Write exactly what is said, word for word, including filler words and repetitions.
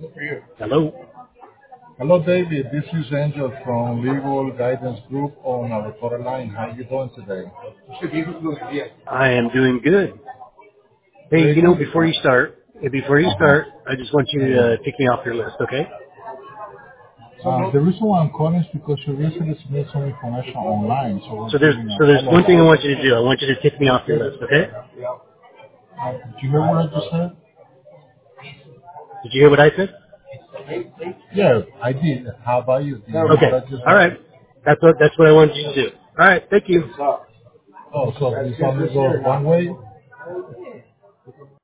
Hello. Hello, David. This is Angel from Legal Guidance Group on our quarter line. How are you doing today? I am doing good. Hey, Very you know, good. before you start, eh, before you Uh-huh. start, I just want you to uh, take me off your list, okay? Uh, the reason why I'm calling is because you recently submitted some information online, so we're So there's giving a so there's one thing I follow-up. want you to do. I want you to take me off your list, okay? Uh, did you hear what I just said? Did you hear what I said? Yeah, I did. How about you? Did you hear what Okay. I just All said? right. That's what that's what I wanted you to do. All right. Thank you. Oh, so this only goes one way?